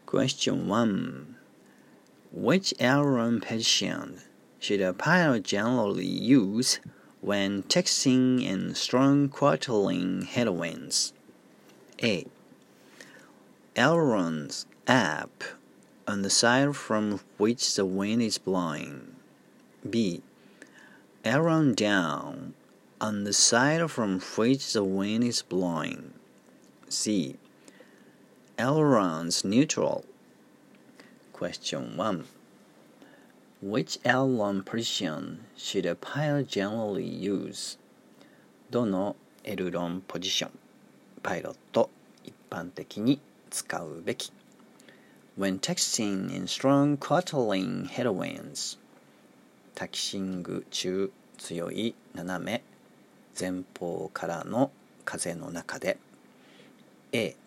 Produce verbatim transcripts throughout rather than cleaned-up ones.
Question one. Which aileron position should a pilot generally use when taxiing in strong quarterly headwinds? A. Ailerons up on the side from which the wind is blowing. B. Aileron down on the side from which the wind is blowing. C. Ailerons neutral. Question one. Which aileron position should a pilot generally use? どのエルロンポジション、パイロット一般的に使うべき。When taxiing in strong quarterly headwinds. タキシング中強い斜め前方からの風の中で。A.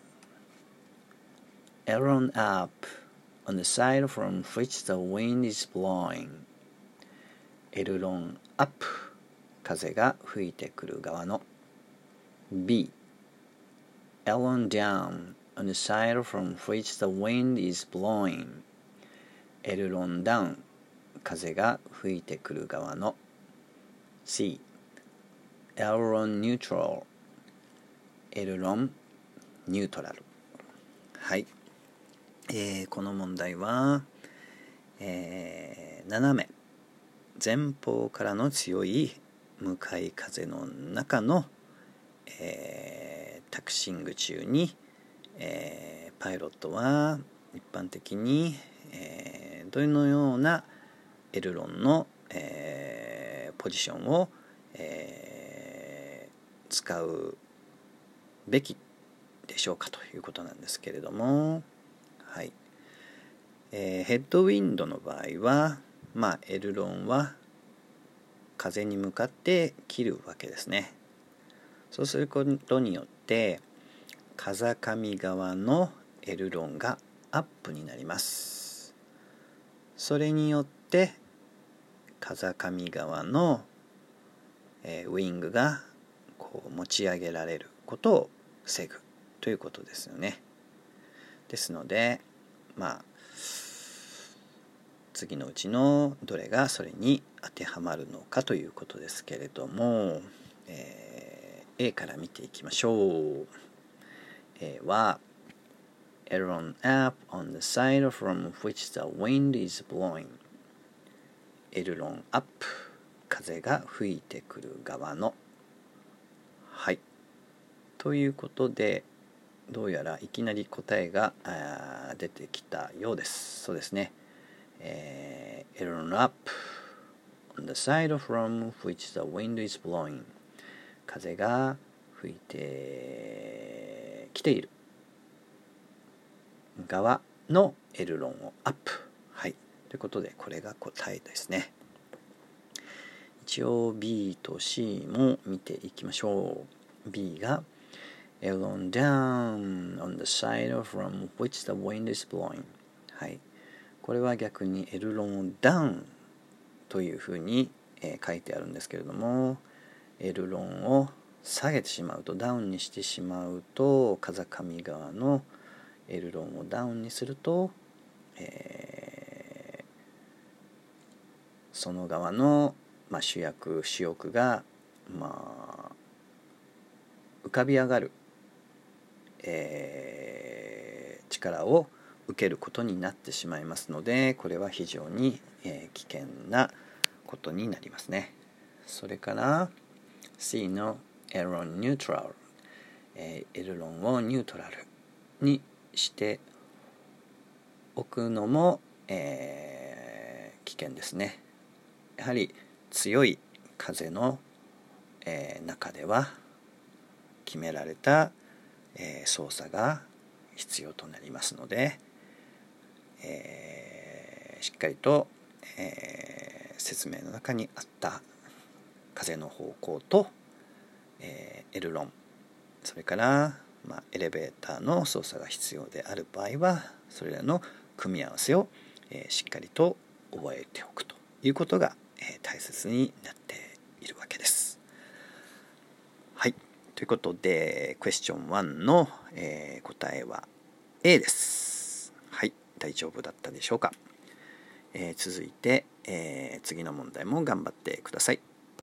Aileron up on the side from which the wind is blowing. エルロンアップ、風が吹いてくる側の。B. Aileron down on the side from which the wind is blowing. エルロンダウン、風が吹いてくる側の。C. Aileron neutral. エルロンニュートラル。はい。えー、この問題は、えー、斜め前方からの強い向かい風の中の、えー、タクシング中に、えー、パイロットは一般的に、えー、どのようなエルロンの、えー、ポジションを、えー、使うべきでしょうかということなんですけれども、はい、えー、ヘッドウィンドの場合は、まあ、エルロンは風に向かって切るわけですね。そうすることによって風上側のエルロンがアップになります。それによって風上側の、えー、ウィングがこう持ち上げられることを防ぐということですよね。ですので、まあ次のうちのどれがそれに当てはまるのかということですけれども、えー、A から見ていきましょう。A は Aileron up on the side from which the wind is blowing. エルロンアップ、風が吹いてくる側の。はい。ということで、どうやらいきなり答えが出てきたようです。そうですね。えー、Aileron up on the side from which the wind is blowing. 風が吹いてきている側のエルロンをアップ。はい。ということで、これが答えですね。一応 B と C も見ていきましょう。B がAileron down on the side from which the wind is blowing. はい。これは逆にエルロンをダウンというふうに、えー、書いてあるんですけれども、エルロンを下げてしまうと、ダウンにしてしまうと、風上側のエルロンをダウンにすると、えー、その側の、まあ、主役主翼が、まあ、浮かび上がるえー、力を受けることになってしまいますので、これは非常に、えー、危険なことになりますね。それから C の Aileron neutral、えー、エルロンをニュートラルにしておくのも、えー、危険ですね。やはり強い風の、えー、中では決められたえー、操作が必要となりますので、えー、しっかりと、えー、説明の中にあった風の方向と、えー、エルロン、それから、まあ、エレベーターの操作が必要である場合はそれらの組み合わせを、えー、しっかりと覚えておくということが、えー、大切になっているわけです。はい。ということで、クエスチョンワンの、えー、答えは A です。はい。 大丈夫だったでしょうか。えー、続いて、えー、次の問題も頑張ってください。